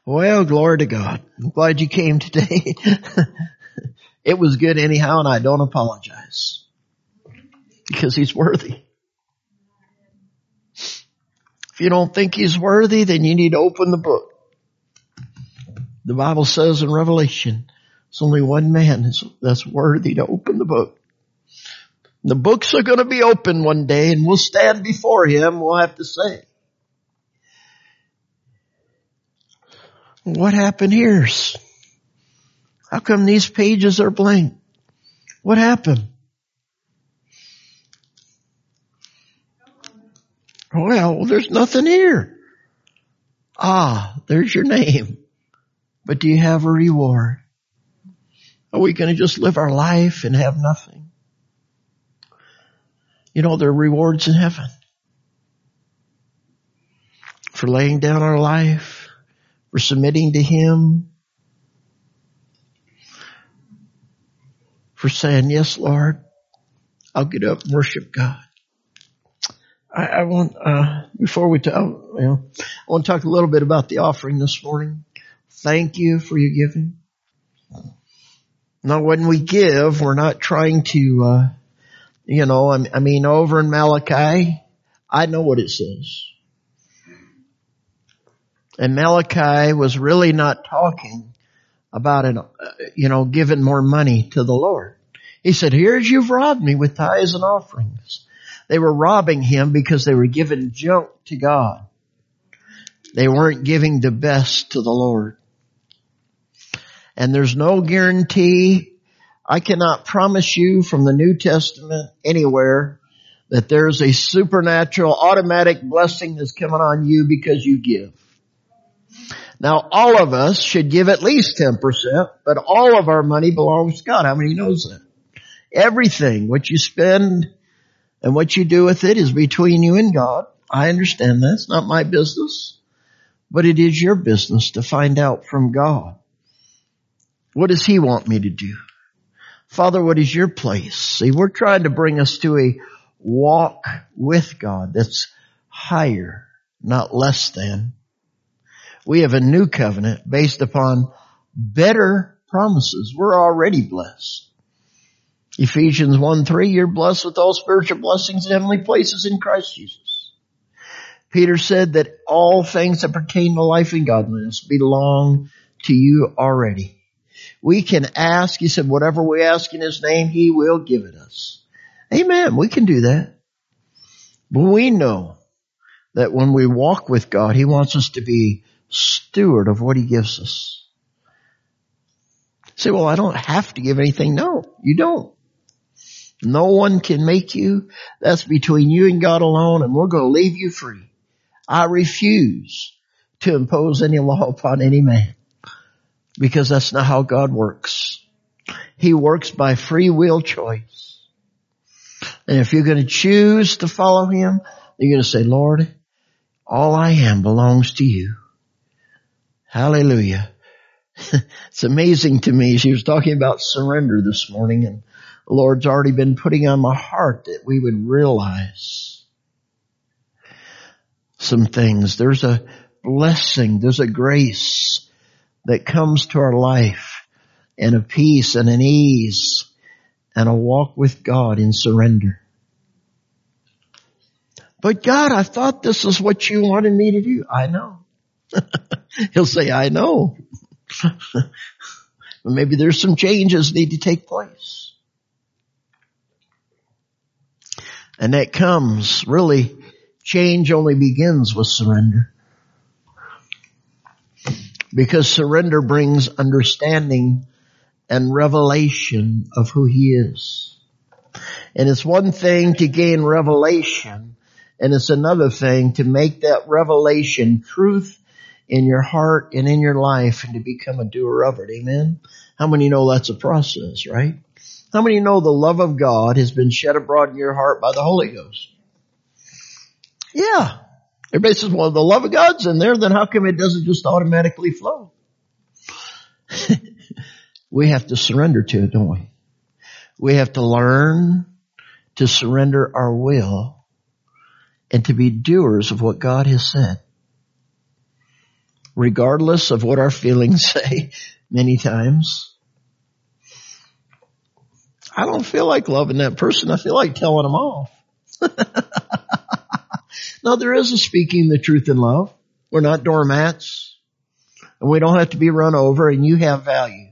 Well, glory to God. I'm glad you came today. It was good anyhow, and I don't apologize. Because He's worthy. If you don't think He's worthy, then you need to open the book. The Bible says in Revelation, it's only one man that's worthy to open the book. The books are going to be open one day, and we'll stand before Him. We'll have to say, what happened here? How come these pages are blank? What happened? Well, there's nothing here. There's your name. But do you have a reward? Are we going to just live our life and have nothing? You know, there are rewards in heaven for laying down our life, for submitting to Him, for saying, yes, Lord, I'll get up and worship God. I want, before we talk, I want to talk a little bit about the offering this morning. Thank you for your giving. Now, when we give, we're not trying to, over in Malachi, I know what it says. And Malachi was really not talking about giving more money to the Lord. He said, here's, you've robbed me with tithes and offerings. They were robbing Him because they were giving junk to God. They weren't giving the best to the Lord. And there's no guarantee. I cannot promise you from the New Testament anywhere that there's a supernatural automatic blessing that's coming on you because you give. Now, all of us should give at least 10%, but all of our money belongs to God. How many knows that? Everything, what you spend and what you do with it is between you and God. I understand that. It's not my business, but it is your business to find out from God. What does He want me to do? Father, what is your place? See, we're trying to bring us to a walk with God that's higher, not less than. We have a new covenant based upon better promises. We're already blessed. Ephesians 1:3, you're blessed with all spiritual blessings in heavenly places in Christ Jesus. Peter said that all things that pertain to life and godliness belong to you already. We can ask, He said, whatever we ask in His name, He will give it us. Amen. We can do that. But we know that when we walk with God, He wants us to be steward of what He gives us. Say, well, I don't have to give anything. No, you don't. No one can make you. That's between you and God alone, and we're going to leave you free. I refuse to impose any law upon any man, because that's not how God works. He works by free will choice. And if you're going to choose to follow Him, you're going to say, Lord, all I am belongs to you. Hallelujah. It's amazing to me. She was talking about surrender this morning, and the Lord's already been putting on my heart that we would realize some things. There's a blessing, there's a grace that comes to our life, and a peace and an ease and a walk with God in surrender. But God, I thought this is what you wanted me to do. I know. He'll say, I know. Maybe there's some changes need to take place. And that comes, really, change only begins with surrender. Because surrender brings understanding and revelation of who He is. And it's one thing to gain revelation, and it's another thing to make that revelation truth in your heart and in your life and to become a doer of it. Amen? How many know that's a process, right? How many know the love of God has been shed abroad in your heart by the Holy Ghost? Yeah. Everybody says, well, the love of God's in there, then how come it doesn't just automatically flow? We have to surrender to it, don't we? We have to learn to surrender our will and to be doers of what God has said. regardless of what our feelings say many times. I don't feel like loving that person. I feel like telling them off. Now, there is a speaking the truth in love. We're not doormats, and we don't have to be run over, and you have value.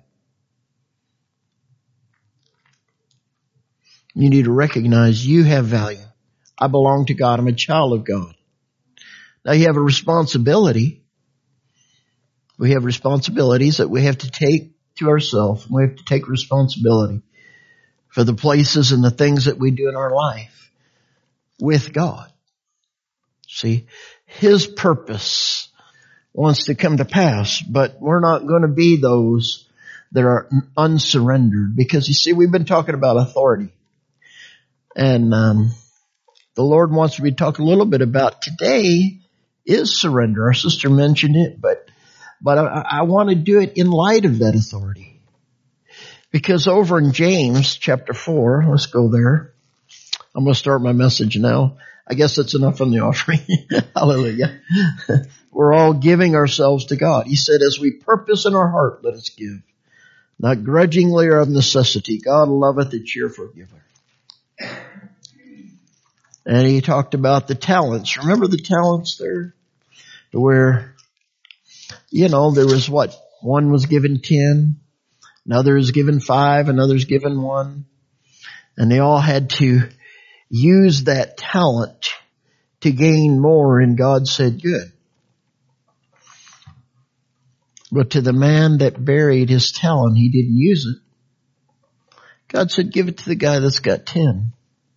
You need to recognize you have value. I belong to God. I'm a child of God. Now, you have a responsibility. We have responsibilities that we have to take to ourselves. We have to take responsibility for the places and the things that we do in our life with God. See, His purpose wants to come to pass, but we're not going to be those that are unsurrendered, because you see, we've been talking about authority. And the Lord wants me to talk a little bit about today is surrender. Our sister mentioned it, but I want to do it in light of that authority. Because over in James chapter 4, let's go there. I'm going to start my message now. I guess that's enough on the offering. Hallelujah. We're all giving ourselves to God. He said, as we purpose in our heart, let us give. Not grudgingly or of necessity. God loveth a cheerful giver. And he talked about the talents. Remember the talents there? Where, there was what? One was given 10. Another is given 5. Another's given 1. And they all had to use that talent to gain more, and God said, good. But to the man that buried his talent, he didn't use it. God said, give it to the guy that's got 10.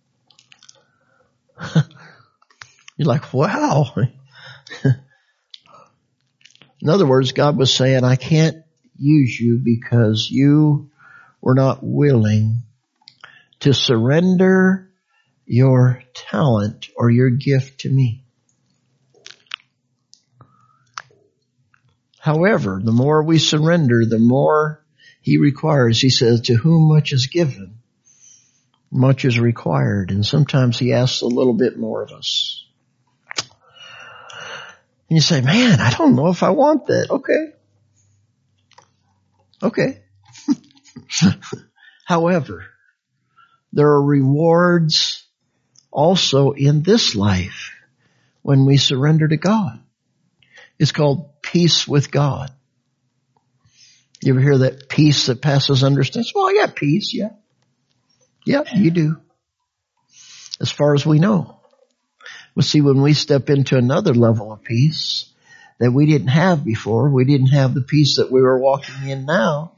You're like, wow. In other words, God was saying, I can't use you because you were not willing to surrender your talent or your gift to me. However, the more we surrender, the more He requires. He says, to whom much is given, much is required. And sometimes He asks a little bit more of us. And you say, man, I don't know if I want that. Okay. However, there are rewards also in this life when we surrender to God. It's called peace with God. You ever hear that peace that passes understanding? Well, I got peace, yeah. Yeah, you do. As far as we know. Well, see, when we step into another level of peace that we didn't have before, we didn't have the peace that we were walking in now,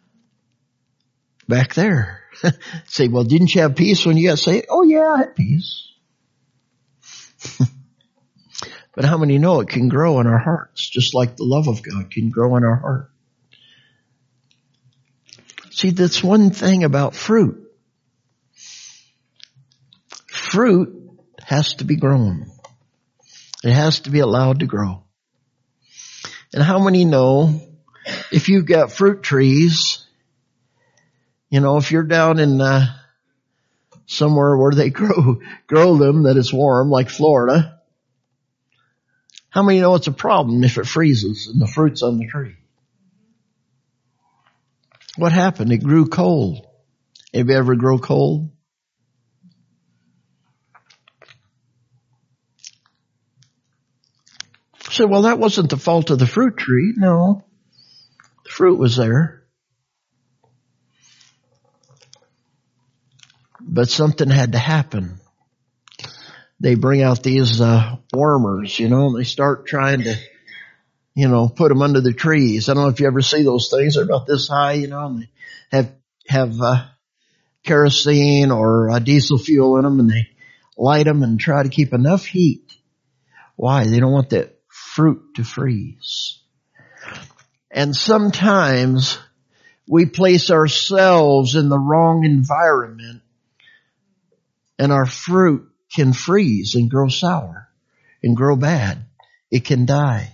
back there. Say, well, didn't you have peace when you got saved? Oh yeah, I had peace. But how many know it can grow in our hearts, just like the love of God can grow in our heart? See, that's one thing about fruit. Fruit has to be grown. It has to be allowed to grow. And how many know if you've got fruit trees, if you're down in somewhere where they grow them that is warm, like Florida, how many know it's a problem if it freezes and the fruit's on the tree? What happened? It grew cold. Have you ever grow cold? So, well, that wasn't the fault of the fruit tree. No, the fruit was there. But something had to happen. They bring out these wormers, and they start trying to, put them under the trees. I don't know if you ever see those things. They're about this high, and they have kerosene or diesel fuel in them, and they light them and try to keep enough heat. Why? They don't want that fruit to freeze. And sometimes we place ourselves in the wrong environment, and our fruit can freeze and grow sour and grow bad. It can die.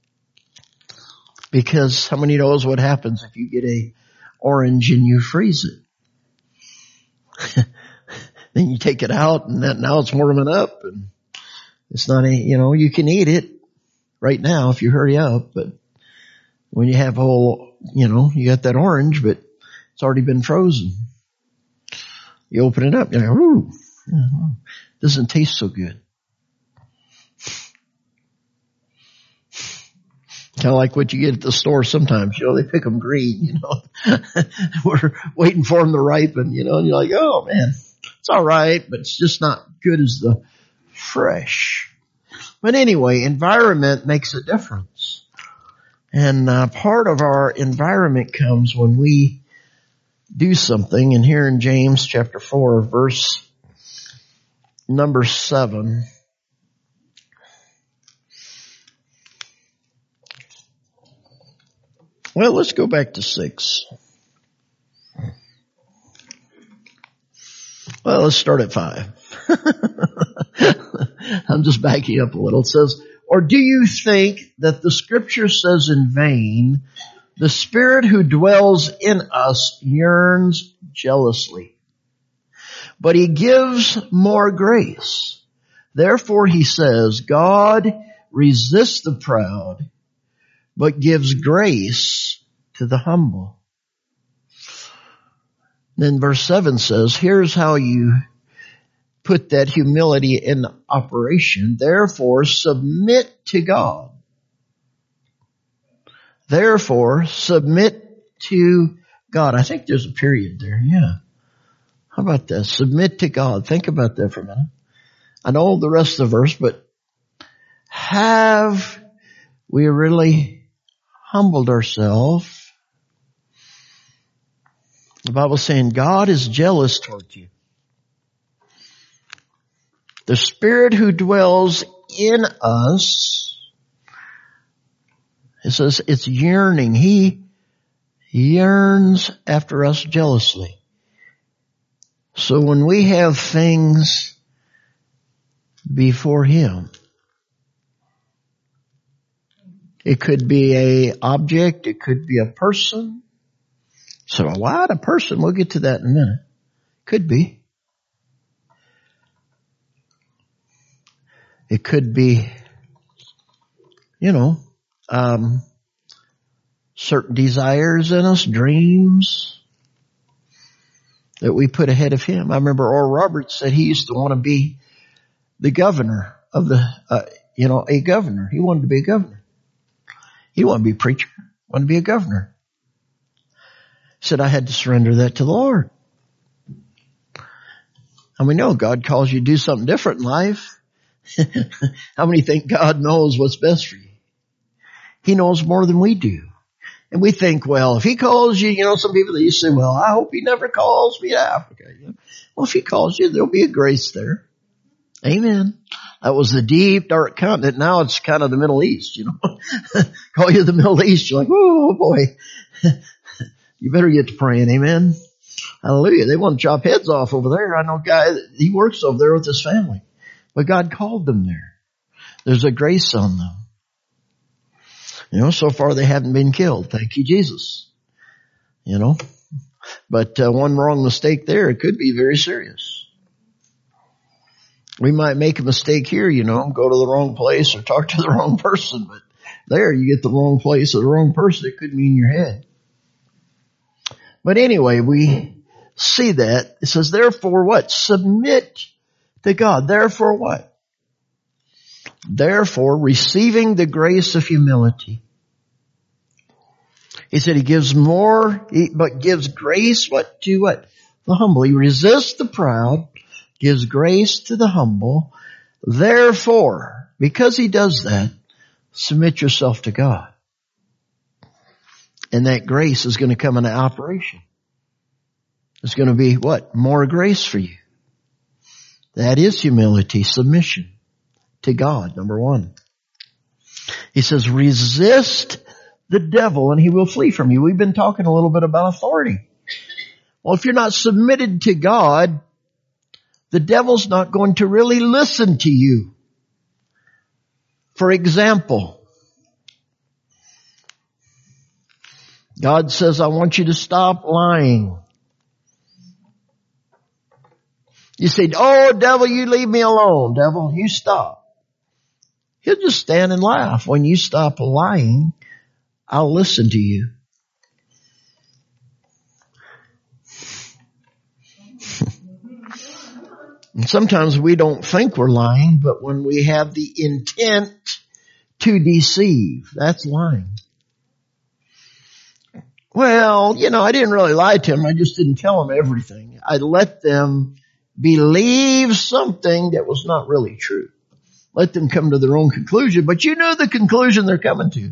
Because how many knows what happens if you get a orange and you freeze it? Then you take it out and now it's warming up and it's not you can eat it right now if you hurry up, but When you have you got that orange, but it's already been frozen. You open it up, you're like, ooh, doesn't taste so good. Kind of like what you get at the store sometimes, they pick them green, We're waiting for them to ripen, and you're like, oh man, it's alright, but it's just not good as the fresh. But anyway, environment makes a difference. And part of our environment comes when we do something. And here in James chapter 4, verse number 7, well, let's go back to 6. Well, let's start at 5. I'm just backing up a little. It says, or do you think that the scripture says in vain, the Spirit who dwells in us yearns jealously, but he gives more grace. Therefore he says, God resists the proud, but gives grace to the humble. Then verse 7 says, here's how you put that humility in operation. Therefore, submit to God. Therefore, submit to God. I think there's a period there. Yeah. How about that? Submit to God. Think about that for a minute. I know the rest of the verse, but have we really humbled ourselves? The Bible's saying God is jealous towards you. The Spirit who dwells in us, it says it's yearning. He yearns after us jealously. So when we have things before Him, it could be a object, it could be a person. So what? A person? We'll get to that in a minute. Could be. It could be, certain desires in us, dreams that we put ahead of Him. I remember Oral Roberts said he used to want to be the governor of a governor. He wanted to be a governor. He didn't want to be a preacher. He wanted to be a governor. He said, I had to surrender that to the Lord. And we know God calls you to do something different in life. How many think God knows what's best for you? He knows more than we do. And we think, well, if He calls you, some people, they say, well, I hope He never calls me to Africa. Well, if He calls you, there'll be a grace there. Amen. That was the deep, dark continent. Now it's kind of the Middle East, Call you the Middle East. You're like, oh boy. You better get to praying. Amen. Hallelujah. They want to chop heads off over there. I know a guy, he works over there with his family. But God called them there. There's a grace on them. So far they haven't been killed. Thank you, Jesus. But one wrong mistake there, it could be very serious. We might make a mistake here, go to the wrong place or talk to the wrong person. But there, you get the wrong place or the wrong person, it could mean your head. But anyway, we see that. It says, therefore what? Submit to God. Therefore what? Therefore, receiving the grace of humility. He said He gives more, but gives grace to what? The humble. He resists the proud, gives grace to the humble. Therefore, because He does that, submit yourself to God. And that grace is going to come into operation. It's going to be what? More grace for you. That is humility, submission to God, number one. He says, resist the devil and he will flee from you. We've been talking a little bit about authority. Well, if you're not submitted to God, the devil's not going to really listen to you. For example, God says, I want you to stop lying. You say, oh, devil, you leave me alone. Devil, you stop. He'll just stand and laugh. When you stop lying, I'll listen to you. And sometimes we don't think we're lying, but when we have the intent to deceive, that's lying. Well, I didn't really lie to them. I just didn't tell them everything. I let them believe something that was not really true. Let them come to their own conclusion, but you know the conclusion they're coming to.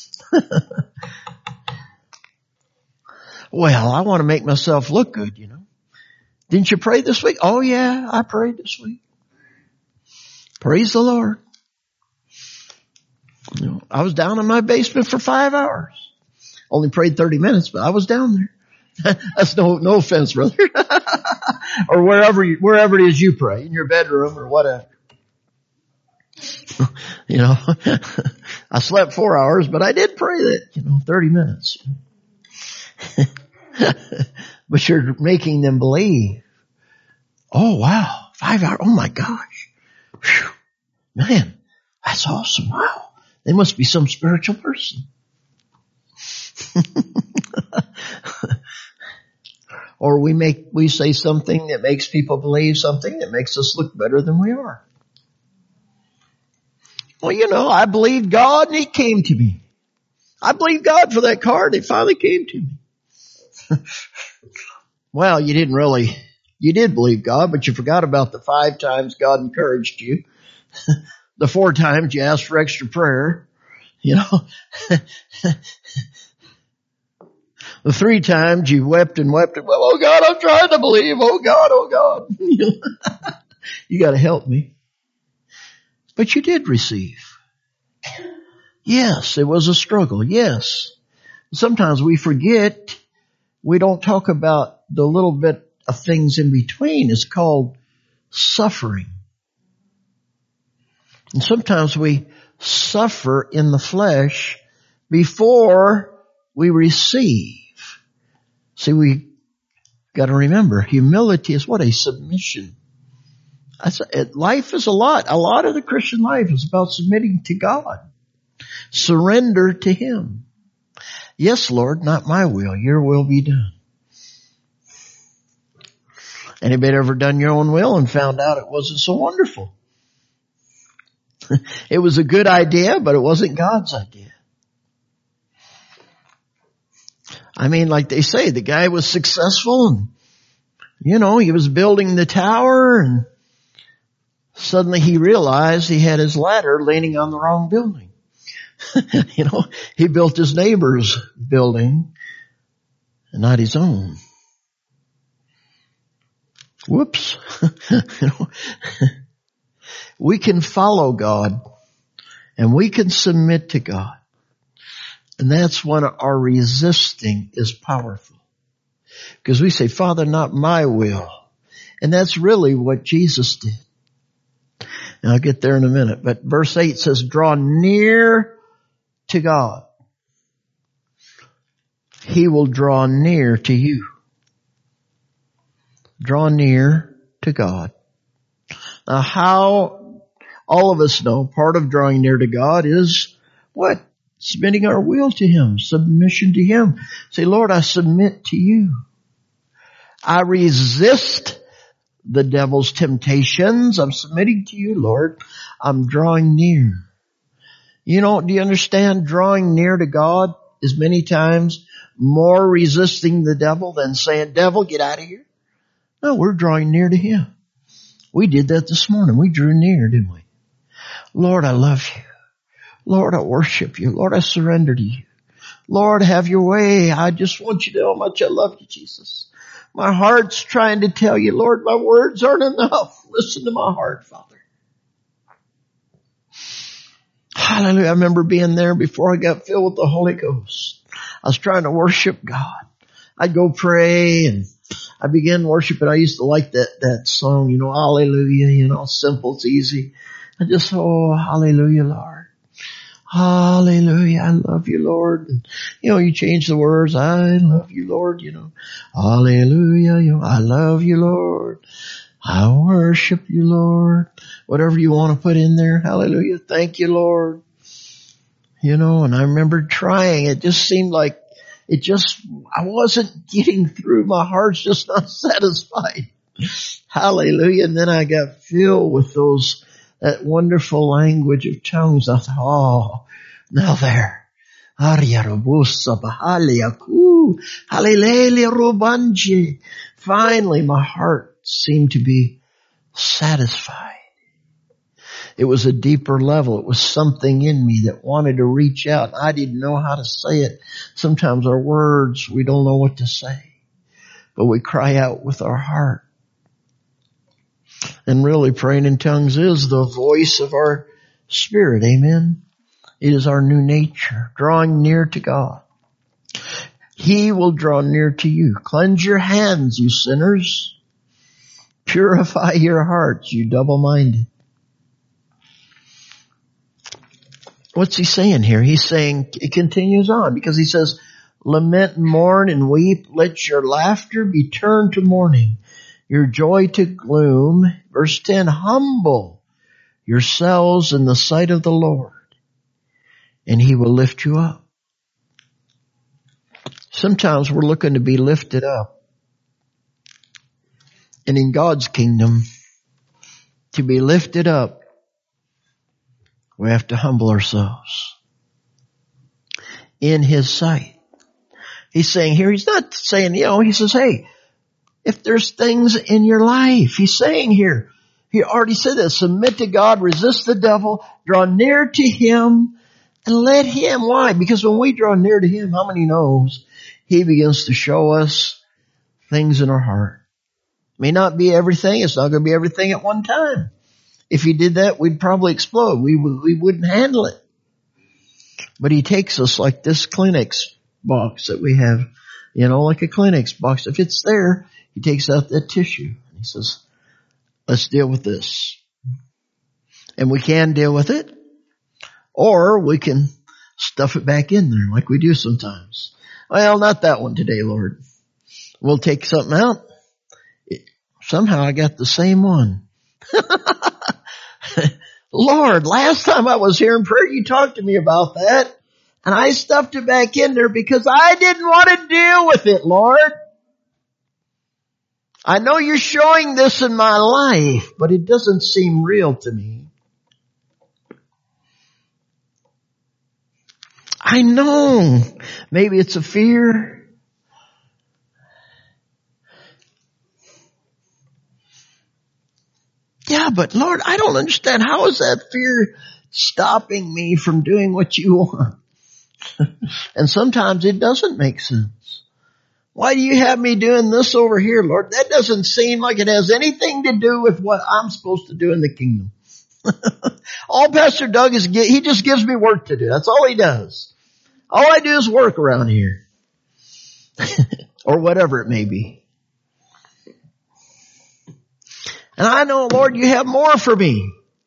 Well, I want to make myself look good, Didn't you pray this week? Oh yeah, I prayed this week. Praise the Lord. I was down in my basement for 5 hours. Only prayed 30 minutes, but I was down there. That's no offense, brother. Or wherever it is you pray, in your bedroom or whatever. I slept 4 hours, but I did pray that, 30 minutes. But you're making them believe. Oh wow, 5 hours. Oh my gosh. Whew. Man, that's awesome. Wow. They must be some spiritual person. Or we say something that makes people believe something that makes us look better than we are. Well, I believed God and He came to me. I believed God for that card. It finally came to me. Well, you did believe God, but you forgot about the 5 times God encouraged you. The 4 times you asked for extra prayer. The 3 times you wept and wept. Well, oh God, I'm trying to believe. Oh God. You got to help me. But you did receive. Yes, it was a struggle. Yes. Sometimes we forget. We don't talk about the little bit of things in between. It's called suffering. And sometimes we suffer in the flesh before we receive. See, we got to remember, humility is what? A submission. Life is a lot of the Christian life is about submitting to God. Surrender to Him. Yes, Lord, not my will, your will be done. Anybody ever done your own will and found out it wasn't so wonderful? It was a good idea, but it wasn't God's idea. I mean, like they say, the guy was successful and, he was building the tower and suddenly he realized he had his ladder leaning on the wrong building. He built his neighbor's building and not his own. Whoops. We can follow God and we can submit to God. And that's when our resisting is powerful. Because we say, Father, not my will. And that's really what Jesus did. And I'll get there in a minute. But verse 8 says, draw near to God. He will draw near to you. Draw near to God. Now how all of us know part of drawing near to God is what? Submitting our will to Him. Submission to Him. Say, Lord, I submit to you. I resist the devil's temptations. I'm submitting to you, Lord. I'm drawing near. Do you understand drawing near to God is many times more resisting the devil than saying, devil, get out of here? No, we're drawing near to Him. We did that this morning. We drew near, didn't we? Lord, I love you. Lord, I worship you. Lord, I surrender to you. Lord, have your way. I just want you to know how much I love you, Jesus. My heart's trying to tell you, Lord, my words aren't enough. Listen to my heart, Father. Hallelujah. I remember being there before I got filled with the Holy Ghost. I was trying to worship God. I'd go pray and I began worshiping. I used to like that song, hallelujah, simple, it's easy. I just, hallelujah, Lord. Hallelujah. I love you, Lord. And, you change the words. I love you, Lord, Hallelujah. I love you, Lord. I worship you, Lord. Whatever you want to put in there. Hallelujah. Thank you, Lord. And I remember trying. It just seemed like I wasn't getting through. My heart's just not satisfied. Hallelujah. And then I got filled with that wonderful language of tongues. I thought, oh, now there. Finally, my heart seemed to be satisfied. It was a deeper level. It was something in me that wanted to reach out. I didn't know how to say it. Sometimes our words, we don't know what to say, but we cry out with our heart. And really, praying in tongues is the voice of our spirit. Amen. It is our new nature, drawing near to God. He will draw near to you. Cleanse your hands, you sinners. Purify your hearts, you double-minded. What's he saying here? He's saying, it continues on, because he says, lament, mourn, and weep. Let your laughter be turned to mourning, your joy to gloom. Verse 10, humble yourselves in the sight of the Lord, and he will lift you up. Sometimes we're looking to be lifted up. And in God's kingdom, to be lifted up, we have to humble ourselves in his sight. He's saying here, he's not saying, he says, hey, if there's things in your life, he's saying here, he already said this, submit to God, resist the devil, draw near to him, and let him. Why? Because when we draw near to him, how many knows he begins to show us things in our heart? May not be everything. It's not going to be everything at one time. If he did that, we'd probably explode. We wouldn't handle it. But he takes us like this Kleenex box that we have, like a Kleenex box. If it's there, he takes out that tissue. He says, let's deal with this. And we can deal with it, or we can stuff it back in there like we do sometimes. Well, not that one today, Lord. We'll take something out. Somehow I got the same one. Lord, last time I was here in prayer, you talked to me about that, and I stuffed it back in there because I didn't want to deal with it, Lord. I know you're showing this in my life, but it doesn't seem real to me. I know. Maybe it's a fear. Yeah, but Lord, I don't understand. How is that fear stopping me from doing what you want? And sometimes it doesn't make sense. Why do you have me doing this over here, Lord? That doesn't seem like it has anything to do with what I'm supposed to do in the kingdom. All Pastor Doug he just gives me work to do. That's all he does. All I do is work around here. Or whatever it may be. And I know, Lord, you have more for me.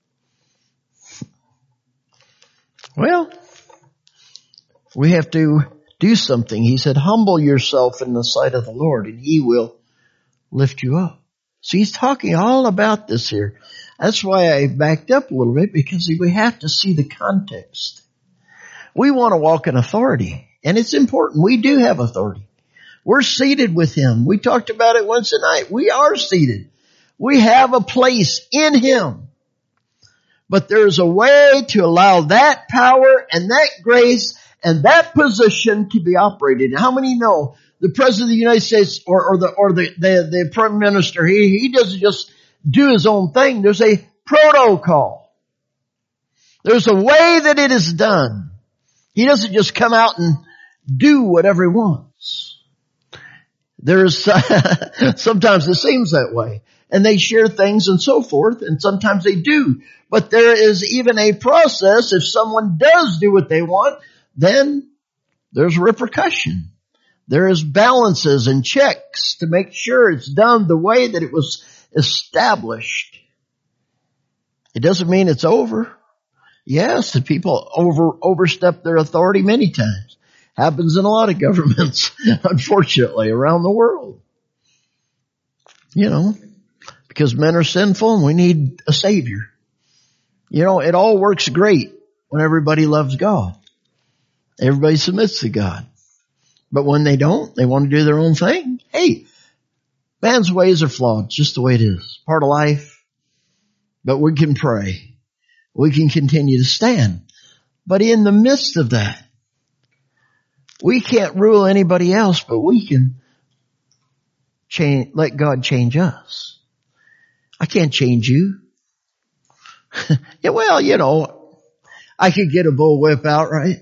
Well, we have to do something. He said, humble yourself in the sight of the Lord, and he will lift you up. So he's talking all about this here. That's why I backed up a little bit, because we have to see the context. We want to walk in authority, and it's important. We do have authority. We're seated with him. We talked about it once a night. We are seated. We have a place in him. But there's a way to allow that power and that grace and that position to be operated. How many know the President of the United States or the Prime Minister, he doesn't just do his own thing. There's a protocol. There's a way that it is done. He doesn't just come out and do whatever he wants. There's sometimes it seems that way. And they share things and so forth, and sometimes they do. But there is even a process. If someone does do what they want, then there's repercussion. There is balances and checks to make sure it's done the way that it was established. It doesn't mean it's over. Yes, the people overstep their authority many times. Happens in a lot of governments, unfortunately, around the world. Because men are sinful and we need a savior. It all works great when everybody loves God. Everybody submits to God. But when they don't, they want to do their own thing. Hey, man's ways are flawed. It's just the way it is. Part of life. But we can pray. We can continue to stand. But in the midst of that, we can't rule anybody else, but we can let God change us. I can't change you. Yeah, well, I could get a bullwhip out, right?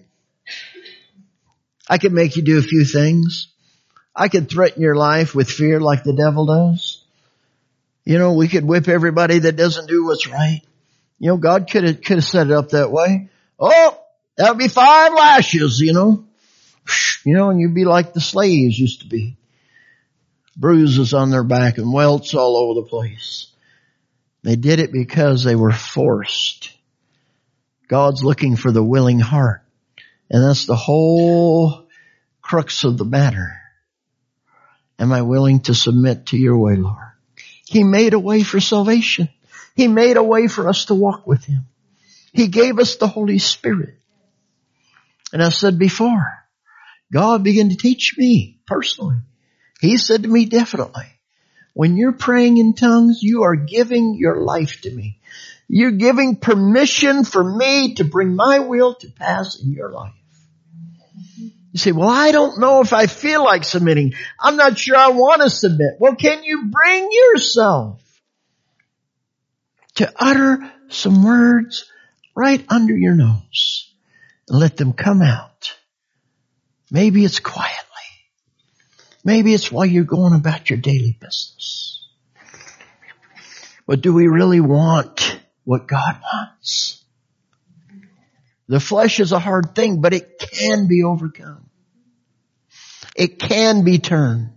I could make you do a few things. I could threaten your life with fear like the devil does. We could whip everybody that doesn't do what's right. God could have set it up that way. Oh, that would be 5 lashes, and you'd be like the slaves used to be. Bruises on their back and welts all over the place. They did it because they were forced. God's looking for the willing heart. And that's the whole crux of the matter. Am I willing to submit to your way, Lord? He made a way for salvation. He made a way for us to walk with Him. He gave us the Holy Spirit. And I said before, God began to teach me personally. He said to me definitely, when you're praying in tongues, you are giving your life to me. You're giving permission for me to bring my will to pass in your life. You say, well, I don't know if I feel like submitting. I'm not sure I want to submit. Well, can you bring yourself to utter some words right under your nose and let them come out? Maybe it's quietly. Maybe it's while you're going about your daily business. But do we really want what God wants? The flesh is a hard thing, but it can be overcome. It can be turned.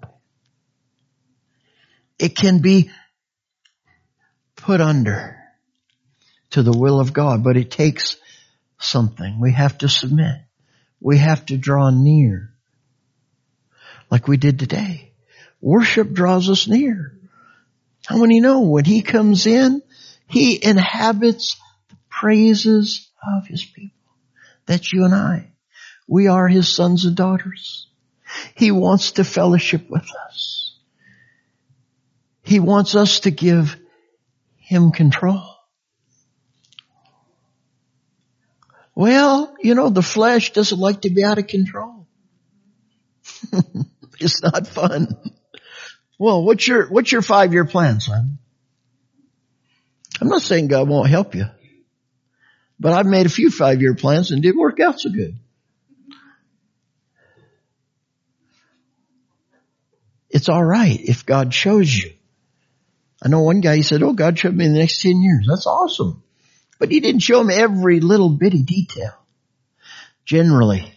It can be put under to the will of God, but it takes something. We have to submit. We have to draw near. Like we did today. Worship draws us near. How many know when He comes in, He inhabits the praises of His people? That's you and I. We are His sons and daughters. He wants to fellowship with us. He wants us to give Him control. Well, the flesh doesn't like to be out of control. It's not fun. Well, what's your 5-year plan, son? I'm not saying God won't help you, but I've made a few 5-year plans and didn't work out so good. It's all right if God shows you. I know one guy, he said, God showed me the next 10 years. That's awesome. But He didn't show him every little bitty detail. Generally.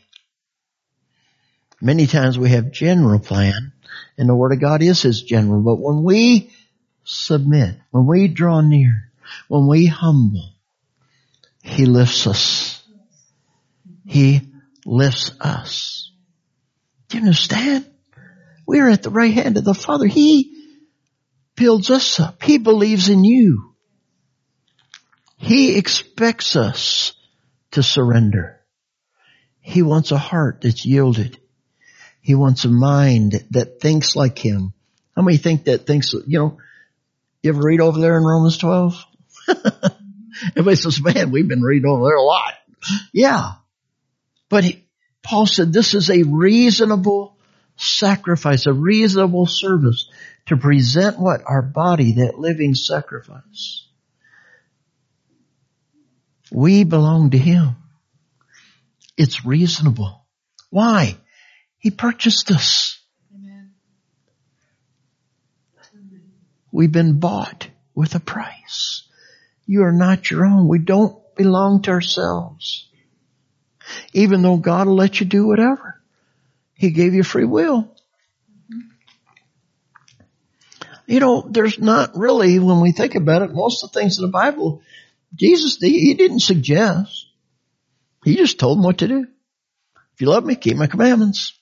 Many times we have general plan, and the Word of God is His general. But when we submit, when we draw near, when we humble, He lifts us. He lifts us. Do you understand? We are at the right hand of the Father. He builds us up. He believes in you. He expects us to surrender. He wants a heart that's yielded. He wants a mind that thinks like Him. How many think that thinks, you ever read over there in Romans 12? Everybody says, man, we've been reading over there a lot. Yeah. But Paul said this is a reasonable sacrifice, a reasonable service to present what? Our body, that living sacrifice. We belong to Him. It's reasonable. Why? He purchased us. Amen. We've been bought with a price. You are not your own. We don't belong to ourselves. Even though God will let you do whatever. He gave you free will. There's not really, when we think about it, most of the things in the Bible, Jesus, He didn't suggest. He just told them what to do. If you love me, keep my commandments.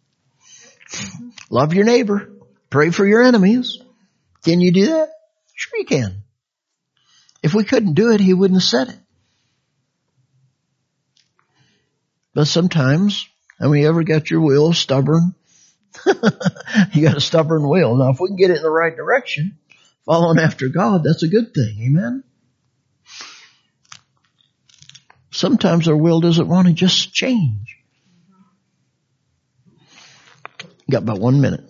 Love your neighbor. Pray for your enemies. Can you do that? Sure you can. If we couldn't do it, He wouldn't have said it. But sometimes, have you ever got your will stubborn? You got a stubborn will. Now, if we can get it in the right direction, following after God, that's a good thing. Amen? Sometimes our will doesn't want to just change. Got about 1 minute.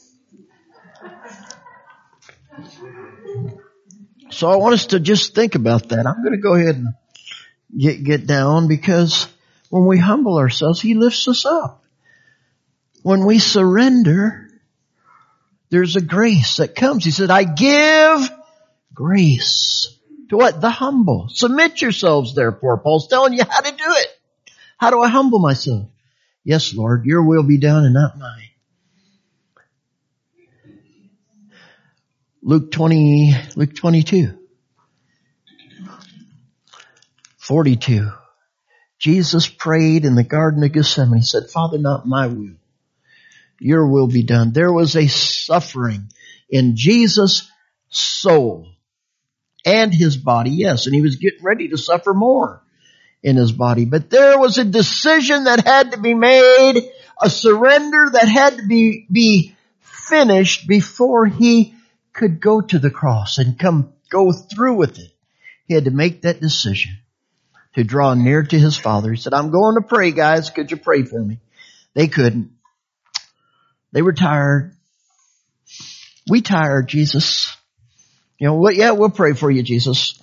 So I want us to just think about that. I'm going to go ahead and get down, because when we humble ourselves, He lifts us up. When we surrender, there's a grace that comes. He said, I give grace to what? The humble. Submit yourselves, therefore. Paul's telling you how to do it. How do I humble myself? Yes, Lord, your will be done and not mine. Luke 22. 42. Jesus prayed in the Garden of Gethsemane. He said, Father, not my will, your will be done. There was a suffering in Jesus' soul and His body, yes, and He was getting ready to suffer more in His body. But there was a decision that had to be made, a surrender that had to be finished before He could go to the cross and go through with it. He had to make that decision to draw near to His Father. He said, I'm going to pray, guys. Could you pray for me? They couldn't. They were tired. We tired, Jesus. You know what? Yeah, we'll pray for you, Jesus.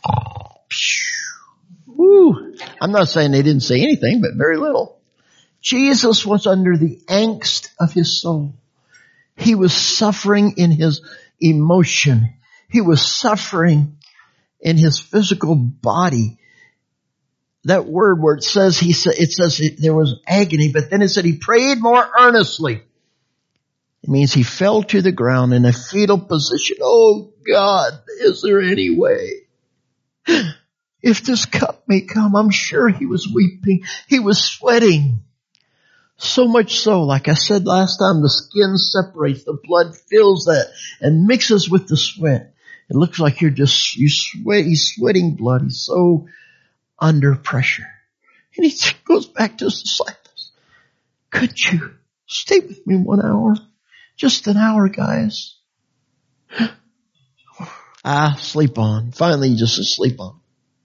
Woo. I'm not saying they didn't say anything, but very little. Jesus was under the angst of His soul. He was suffering in His emotion. He was suffering in His physical body. That word where it says there was agony, but then it said He prayed more earnestly. It means He fell to the ground in a fetal position. Oh God, is there any way? If this cup may come, I'm sure He was weeping. He was sweating. So much so, like I said last time, the skin separates, the blood fills that and mixes with the sweat. It looks like he's sweating blood. He's so under pressure. And He goes back to His disciples. Could you stay with me 1 hour? Just an hour, guys. Sleep on. Finally, he just says, sleep on.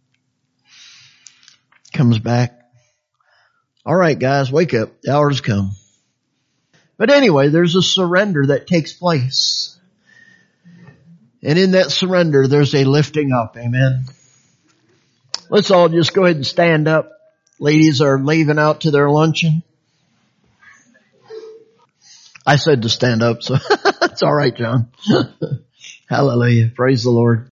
Comes back. All right, guys, wake up. The hour's come. But anyway, there's a surrender that takes place. And in that surrender, there's a lifting up. Amen. Let's all just go ahead and stand up. Ladies are leaving out to their luncheon. I said to stand up, so it's all right, John. Hallelujah. Praise the Lord.